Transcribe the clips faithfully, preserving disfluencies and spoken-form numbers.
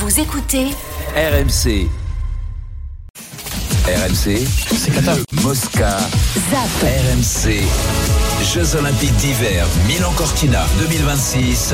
Vous écoutez R M C. R M C, c'est Qatar. Mosca. Zap. R M C. Jeux Olympiques d'hiver Milan-Cortina deux mille vingt-six.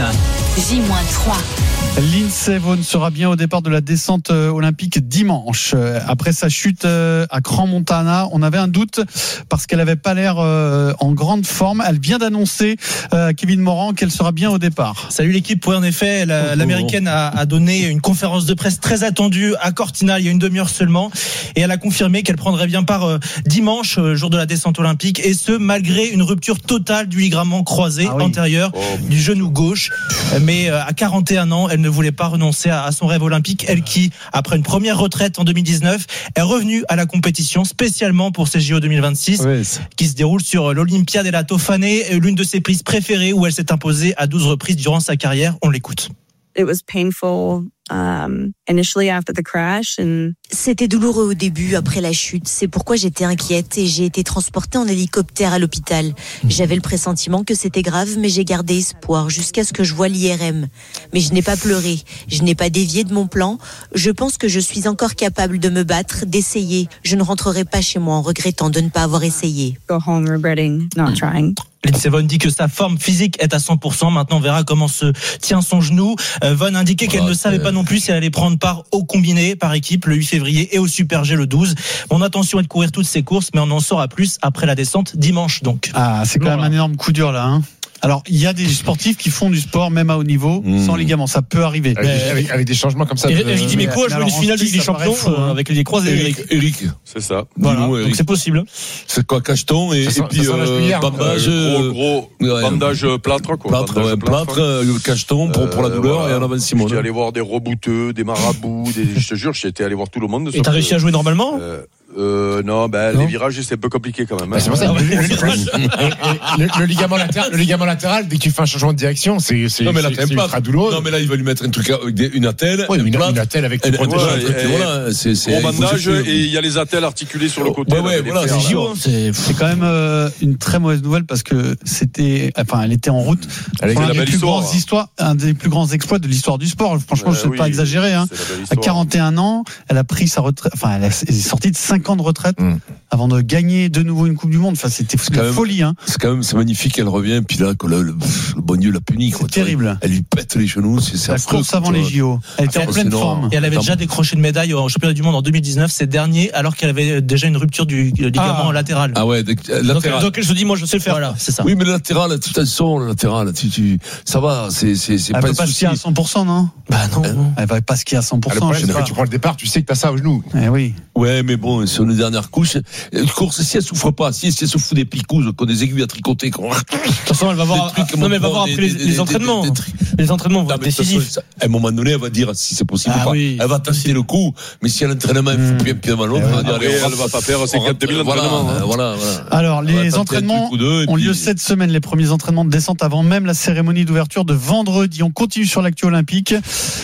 J trois. Lindsey Vonn sera bien au départ de la descente olympique dimanche. Après sa chute à Crans-Montana, on avait un doute parce qu'elle n'avait pas l'air en grande forme. Elle vient d'annoncer à Kevin Morand qu'elle sera bien au départ. Salut l'équipe. Oui, en effet, la, l'américaine a, a donné une conférence de presse très attendue à Cortina il y a une demi-heure seulement, et elle a confirmé qu'elle prendrait bien part dimanche, jour de la descente olympique, et ce malgré une rupture totale du ligament croisé ah oui. antérieur oh. du genou gauche. Mais à quarante et un ans, elle ne voulait pas renoncer à son rêve olympique. Elle qui, après une première retraite en deux mille dix-neuf, est revenue à la compétition spécialement pour ces J O deux mille vingt-six oui. qui se déroule sur l'Olympia della Tofane, l'une de ses prises préférées où elle s'est imposée à douze reprises durant sa carrière. On l'écoute. It was painful um, initially after the crash and C'était douloureux au début après la chute. C'est pourquoi j'étais inquiète et j'ai été transportée en hélicoptère à l'hôpital. J'avais le pressentiment que c'était grave, mais j'ai gardé espoir jusqu'à ce que je voie l'I R M. Mais je n'ai pas pleuré. Je n'ai pas dévié de mon plan. Je pense que je suis encore capable de me battre, d'essayer. Je ne rentrerai pas chez moi en regrettant de ne pas avoir essayé. Go home regretting not trying. Lindsey Vonn dit que sa forme physique est à cent pour cent. Maintenant, on verra comment se tient son genou. Euh, Vonn indiquait qu'elle oh, ne savait pas non plus si elle allait prendre part au combiné par équipe le huit février et au Super G le douze. Mon intention est de courir toutes ces courses, mais on en saura plus après la descente dimanche donc. Ah, c'est quand voilà. même un énorme coup dur là, hein. Alors, il y a des sportifs qui font du sport, même à haut niveau, mmh. sans ligament. Ça peut arriver. Avec, mais, avec, avec des changements comme ça. Eric euh, Dimeco a joué une finale de Ligue des Champions fou, hein. avec les croisés. Eric, Eric. C'est ça. Voilà. Dis-nous, donc c'est possible. C'est quoi, cacheton et, ça, et puis euh, bandage. Euh, gros, gros ouais, bandage plâtre, quoi. Plâtre, bandage ouais, plâtre, plâtre cacheton pour, pour la douleur voilà. et en avant Simon. J'étais allé voir des rebouteux, des marabouts, des, je te jure, j'étais allé voir tout le monde. Et t'as réussi à jouer normalement? euh, Euh, non, ben, non. les virages, c'est un peu compliqué quand même. Hein. C'est pour ça que le, le, le, le, ligament latéral, le ligament latéral, dès que tu fais un changement de direction, c'est, c'est, non, mais là, c'est, c'est ultra douloureux. Non, mais là, il va lui mettre un truc avec des, une attelle. Oui, une, une, une attelle avec tout protège. Voilà, c'est, c'est, gros bandage, et il y a les attelles articulées sur le côté. Ouais, ouais, voilà, c'est chiant. C'est, c'est quand même euh, une très mauvaise nouvelle parce que c'était, enfin, elle était en route. Elle un, la des plus histoire, grands histoires, un des plus grands exploits de l'histoire du sport. Franchement, euh, je ne sais oui, pas exagérer, hein. À quarante et un ans, elle a pris sa retraite, enfin, elle est sortie de cinq ans de retraite. Mm. Avant de gagner de nouveau une Coupe du Monde. Enfin, c'était c'est une folie, hein. C'est quand même, c'est magnifique, elle revient, puis là, le, le, le bon Dieu l'a puni, quoi. C'est terrible. Elle lui pète les genoux, c'est, c'est la affreux. course avant les J O. Elle était en pleine forme. Et elle avait déjà décroché une médaille au championnat du monde en deux mille dix-neuf, c'est dernier, alors qu'elle avait déjà une rupture du ligament ah. latéral. Ah ouais, latéral. Donc, donc, elle se dit, moi, je sais le faire. Voilà, c'est ça. Oui, mais le latéral, tu t'as son, le latéral, tu, tu, ça va, c'est, c'est, c'est elle pas peut pas skier à cent pour cent, non? Bah, non. Elle va pas skier à cent pour cent. Le problème, c'est que tu prends le départ, tu sais que t'as ça au genou. Eh oui. Ouais, mais bon, sur les dernières couches, course, si elle souffre pas, si elle se fout des picouses, qu'on des aiguilles à tricoter, qu'on. De toute façon, elle va voir, non, mais elle va voir après les, les entraînements. Les entraînements vont être décisifs. À un moment donné, elle va dire si c'est possible ah, ou pas. Oui, elle va tester le coup, mais si à l'entraînement, il faut plus un pied devant l'autre, elle va dire, elle va pas faire ses quatre mille entraînements. Voilà, voilà. Alors, les entraînements ont lieu cette semaine, les premiers entraînements de descente avant même la cérémonie d'ouverture de vendredi. On continue sur l'actu olympique,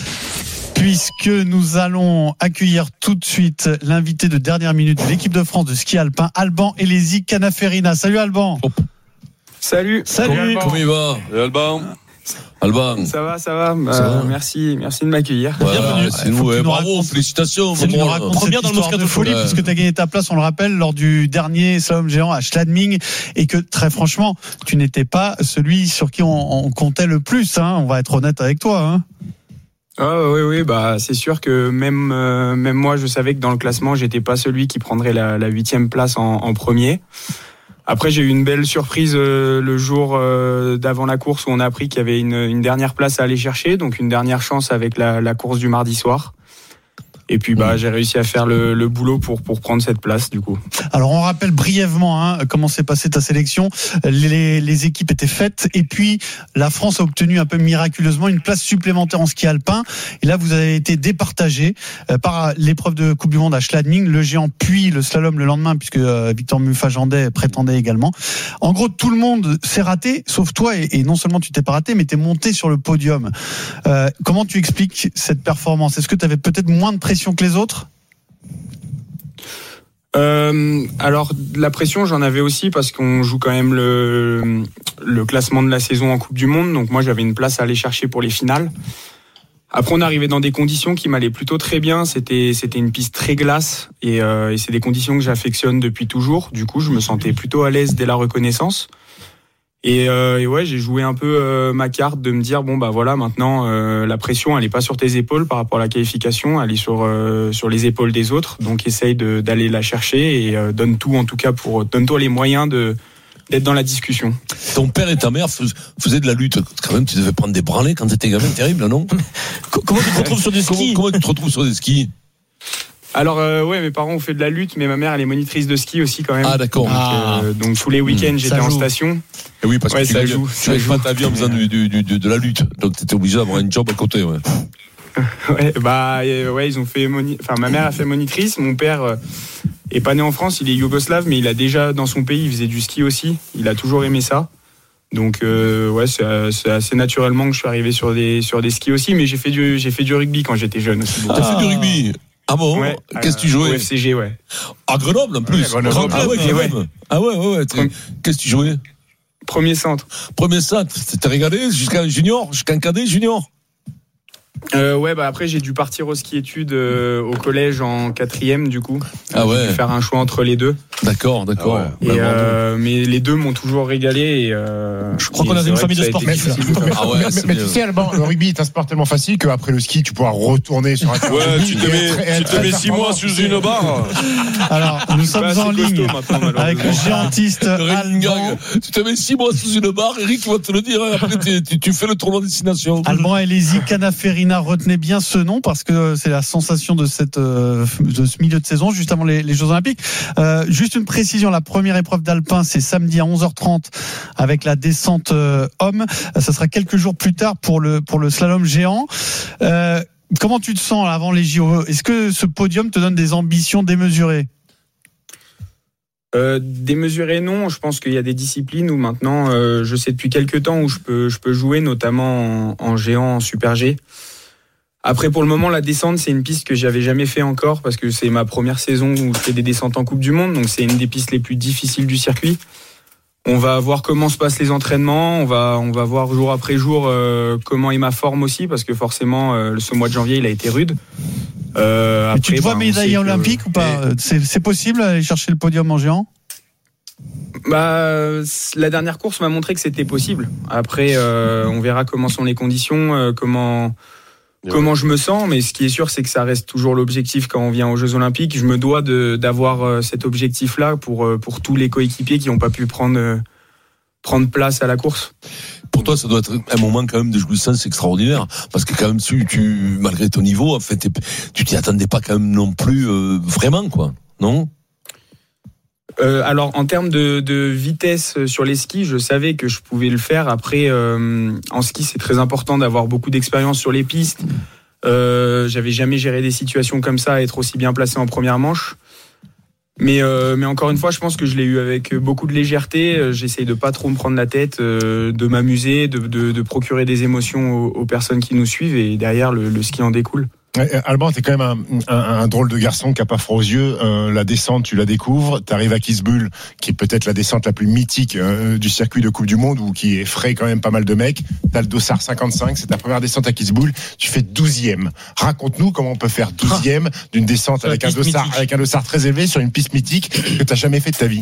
puisque nous allons accueillir tout de suite l'invité de dernière minute de l'équipe de France de ski alpin, Alban Elezi Canaferina. Salut Alban. Oh. Salut. Salut. Comment il va? Salut Alban. Alban. Ça va, ça va. Ça euh, va. Merci, merci de m'accueillir. Voilà, bienvenue. C'est nous, ouais, bravo, racontes, félicitations. Tu nous racontes cette dans histoire de folie, ouais. puisque tu as gagné ta place, on le rappelle, lors du dernier slalom géant à Schladming, et que très franchement, tu n'étais pas celui sur qui on, on comptait le plus. Hein. On va être honnête avec toi. Hein. Ah oui, oui, bah c'est sûr que même euh, même moi, je savais que dans le classement, j'étais pas celui qui prendrait la huitième place en, en premier. Après, j'ai eu une belle surprise euh, le jour euh, d'avant la course où on a appris qu'il y avait une, une dernière place à aller chercher, donc une dernière chance avec la, la course du mardi soir. Et puis bah, j'ai réussi à faire le, le boulot pour, pour prendre cette place du coup. Alors on rappelle brièvement hein, comment s'est passée ta sélection. Les, les équipes étaient faites et puis la France a obtenu un peu miraculeusement une place supplémentaire en ski alpin. Et là vous avez été départagé par l'épreuve de Coupe du Monde à Schladming, le géant puis le slalom le lendemain puisque Victor Muffajandet prétendait également. En gros tout le monde s'est raté sauf toi et, et non seulement tu t'es pas raté mais t'es monté sur le podium. Euh, comment tu expliques cette performance? Est-ce que tu avais peut-être moins de pression que les autres? Euh, alors la pression j'en avais aussi parce qu'on joue quand même le, le classement de la saison en Coupe du Monde, donc moi j'avais une place à aller chercher pour les finales. Après, on est arrivé dans des conditions qui m'allaient plutôt très bien. C'était, c'était une piste très glace et, euh, et c'est des conditions que j'affectionne depuis toujours. Du coup, je me sentais plutôt à l'aise dès la reconnaissance. Et, euh, et ouais, j'ai joué un peu euh, ma carte de me dire bon bah voilà, maintenant euh, la pression elle est pas sur tes épaules par rapport à la qualification, elle est sur euh, sur les épaules des autres. Donc essaye de, d'aller la chercher et euh, donne tout en tout cas pour donne-toi les moyens de d'être dans la discussion. Ton père et ta mère faisaient de la lutte. Quand même, tu devais prendre des branlées quand t'étais gamin, terrible, non? Comment tu te retrouves sur des skis? Comment, comment tu te retrouves sur des skis? Alors euh, ouais, mes parents ont fait de la lutte, mais ma mère elle est monitrice de ski aussi quand même. Ah d'accord. Donc, ah. euh, donc tous les week-ends mmh, j'étais en station. Et oui, parce ouais, que tu gagnes, tu gagnes pas ta vie en faisant du, du, du, de la lutte. Donc t'étais obligé d'avoir un job à côté. Ouais. ouais, bah ouais, ils ont fait moni... enfin ma mère a fait monitrice, mon père euh, est pas né en France, il est yougoslave, mais il a déjà dans son pays, il faisait du ski aussi. Il a toujours aimé ça. Donc euh, ouais, c'est, c'est assez naturellement que je suis arrivé sur des sur des skis aussi, mais j'ai fait du j'ai fait du rugby quand j'étais jeune aussi. T'as ah. fait du rugby? Ah bon? Ouais, qu'est-ce que tu euh, jouais? au F C G, ouais. À Grenoble en plus. Ouais, Grenoble. Ah ouais, ouais, ouais. Ah ouais, ouais, ouais. Qu'est-ce que tu jouais? Premier centre. Premier centre. T'es régalé jusqu'à junior, jusqu'à un cadet junior? Euh, ouais, bah après j'ai dû partir au ski études euh, au collège en quatrième du coup. Ah ouais. J'ai dû faire un choix entre les deux. D'accord, d'accord. Ah ouais. Et euh, mais les deux m'ont toujours régalé. Et, euh, je crois qu'on a une famille de sportifs. Ah ouais, mais, mais, mais tu sais, Alban, le rugby est un sport tellement facile qu'après le ski, tu pourras retourner sur un. Ouais, tu te mets, tu te mets six mois sous une barre. Alors, nous sommes en ligne avec le géantiste Alban. Tu te mets six mois sous une barre, Eric va te le dire. Après, tu, tu fais le tournoi destination. Alban Elezi Canaferina, retenez bien ce nom parce que c'est la sensation de cette de ce milieu de saison juste avant les, les Jeux Olympiques. Euh, juste une précision, la première épreuve d'alpin c'est samedi à onze heures trente avec la descente euh, homme. Ça sera quelques jours plus tard pour le pour le slalom géant. Euh, comment tu te sens avant les J O? Est-ce que ce podium te donne des ambitions démesurées? Euh, démesuré non, je pense qu'il y a des disciplines où maintenant euh, je sais depuis quelques temps où je peux je peux jouer notamment en, en géant, en super G. Après pour le moment la descente c'est une piste que j'avais jamais fait encore parce que c'est ma première saison où je fais des descentes en Coupe du Monde, donc c'est une des pistes les plus difficiles du circuit. On va voir comment se passent les entraînements, on va on va voir jour après jour euh, comment est ma forme aussi parce que forcément euh, ce mois de janvier il a été rude. Euh, après, tu te vois bah, médaille olympique que... ou pas? c'est, c'est possible d'aller chercher le podium en géant? Bah, la dernière course m'a montré que c'était possible. Après, euh, on verra comment sont les conditions, euh, comment ouais. comment je me sens. Mais ce qui est sûr, c'est que ça reste toujours l'objectif quand on vient aux Jeux Olympiques. Je me dois de, d'avoir euh, cet objectif-là pour euh, pour tous les coéquipiers qui n'ont pas pu prendre euh, prendre place à la course. Pour toi, ça doit être un moment quand même de jouissance extraordinaire, parce que quand même, tu, tu malgré ton niveau, en fait, tu t'y attendais pas quand même non plus euh, vraiment, quoi, non? Euh, alors, en termes de, de vitesse sur les skis, je savais que je pouvais le faire. Après, euh, en ski, c'est très important d'avoir beaucoup d'expérience sur les pistes. Euh, j'avais jamais géré des situations comme ça, être aussi bien placé en première manche. Mais, euh, mais encore une fois, je pense que je l'ai eu avec beaucoup de légèreté. J'essaye de pas trop me prendre la tête, euh, de m'amuser, de, de, de procurer des émotions aux, aux personnes qui nous suivent, et derrière, le, le ski en découle. Alban, t'es quand même un, un, un drôle de garçon qui a pas froid aux yeux. Euh, la descente, tu la découvres. T'arrives à Kitzbühel, qui est peut-être la descente la plus mythique euh, du circuit de Coupe du Monde, ou qui effraie quand même pas mal de mecs. T'as le dossard cinquante-cinq, c'est ta première descente à Kitzbühel. Tu fais douzième. Raconte-nous comment on peut faire douzième d'une descente avec un dossard, avec un dossard très élevé sur une piste mythique que t'as jamais fait de ta vie.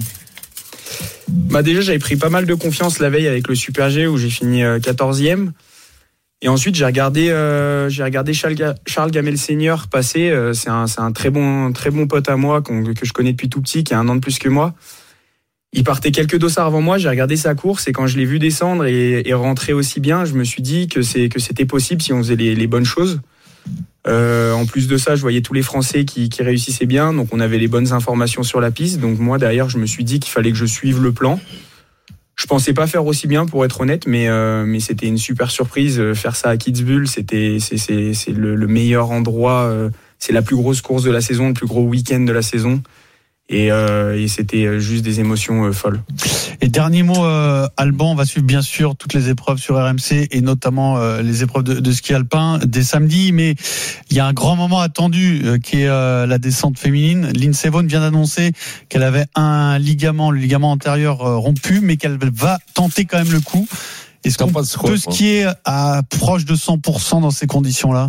Bah déjà, j'avais pris pas mal de confiance la veille avec le Super G où j'ai fini quatorzième. Et ensuite, j'ai regardé, euh, j'ai regardé Charles, Charles Gamel Senior passer. Euh, c'est un, c'est un très bon, très bon pote à moi qu'on, que je connais depuis tout petit, qui a un an de plus que moi. Il partait quelques dossards avant moi. J'ai regardé sa course et quand je l'ai vu descendre et, et rentrer aussi bien, je me suis dit que c'est que c'était possible si on faisait les, les bonnes choses. Euh, en plus de ça, je voyais tous les Français qui, qui réussissaient bien, donc on avait les bonnes informations sur la piste. Donc moi, derrière, je me suis dit qu'il fallait que je suive le plan. Je pensais pas faire aussi bien, pour être honnête, mais euh, mais c'était une super surprise. Faire ça à Kitzbühel, c'était c'est c'est c'est le, le meilleur endroit. Euh, c'est la plus grosse course de la saison, le plus gros week-end de la saison. Et, euh, et c'était juste des émotions euh, folles. Et dernier mot, euh, Alban, on va suivre bien sûr toutes les épreuves sur R M C et notamment euh, les épreuves de, de ski alpin dès samedi. Mais il y a un grand moment attendu euh, qui est euh, la descente féminine. Lindsey Vonn vient d'annoncer qu'elle avait un ligament, le ligament antérieur euh, rompu, mais qu'elle va tenter quand même le coup. Est-ce qu'on peut quoi, skier à proche de cent pour cent dans ces conditions-là?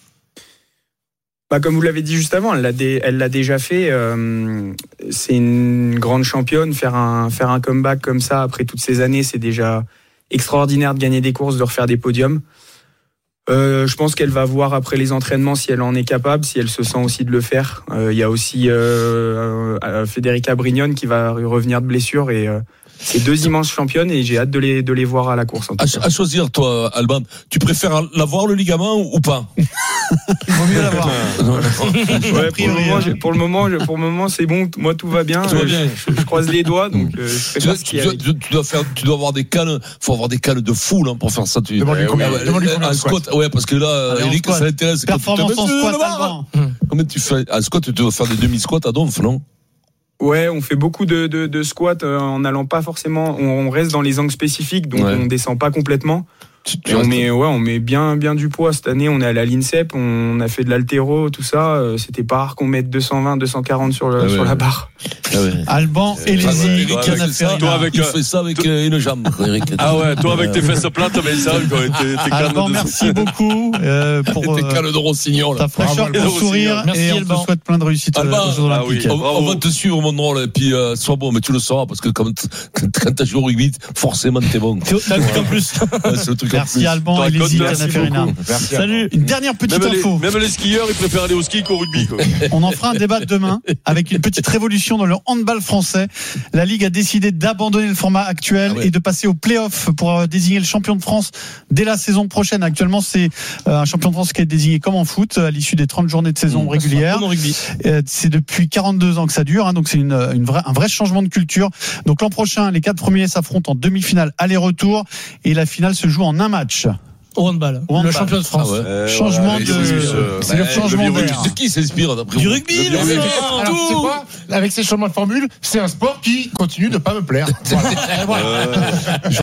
Bah, comme vous l'avez dit juste avant, elle l'a, dé, elle l'a déjà fait. Euh, c'est une grande championne. Faire un, faire un comeback comme ça après toutes ces années, c'est déjà extraordinaire de gagner des courses, de refaire des podiums. Euh, je pense qu'elle va voir après les entraînements si elle en est capable, si elle se sent aussi de le faire. Il euh, y a aussi euh, euh, Federica Brignone qui va revenir de blessure et euh, c'est deux immenses championnes et j'ai hâte de les, de les voir à la course. En tout à, à choisir, toi, Alban, tu préfères l'avoir le ligament ou pas? Il vaut mieux l'avoir. Ouais, pour, le moment, j'ai, pour le moment, je, pour le moment, c'est bon. Moi, tout va bien. Tout va bien. Je, je croise les doigts, donc euh, je tu, dois, tu, dois, tu dois faire, tu dois avoir des cannes. Faut avoir des cannes de fou là pour faire ça. Tu demande-lui combien, ouais, demande-lui combien un squat. squat. Ouais, parce que là, allez, Eric, ça l'intéresse. Performance en squat, Alban. Comment tu fais? Un squat, tu dois faire des demi-squats à donf, non? Ouais, on fait beaucoup de, de, de squats euh, en n'allant pas forcément. On, on reste dans les angles spécifiques, donc ouais. on descend pas complètement. Tu, tu on met, ouais, on met bien, bien du poids. Cette année, on est allé à l'INSEP, on a fait de l'haltéro, tout ça. Euh, c'était pas rare qu'on mette deux cent vingt, deux cent quarante sur, le, ah ouais. sur la barre. Ah ouais. Alban et les Eric, toi avec il fait ça avec euh, une jambe, Eric. Ah ouais, toi avec tes fesses plates, mais ça, t'es, t'es Alban, merci beaucoup euh, pour tes cannes de Rossignol, ta fraîcheur, ton sourire, merci, et on Alban. te souhaite plein de réussite Alban, aux Jeux Olympiques. Ah oui, on, on va te suivre mon rôle et puis euh, sois bon, mais tu le sauras parce que quand, quand t'as joué au rugby, forcément t'es bon. T'as le truc en plus. C'est le truc merci Alban et les îles Canaferina. Salut. Une dernière petite même info. Les, même les skieurs, ils préfèrent aller au ski qu'au rugby. Quoi. On en fera un débat demain avec une petite révolution dans le handball français. La Ligue a décidé d'abandonner le format actuel ah ouais. et de passer au play-off pour désigner le champion de France dès la saison prochaine. Actuellement, c'est un champion de France qui est désigné comme en foot à l'issue des trente journées de saison mmh, régulière. C'est depuis quarante-deux ans que ça dure, hein, donc c'est une, une vraie, un vrai changement de culture. Donc l'an prochain, les quatre premiers s'affrontent en demi-finale aller-retour et la finale se joue en un match. Au handball, Au handball. Le champion de France. Ah ouais. euh, changement ouais, de, euh, c'est le changement de d'air. De qui s'inspire d'après Du vous? rugby, le rugby. Alors, c'est quoi? Avec ces changements de formule, c'est un sport qui continue de pas me plaire. Voilà. Euh...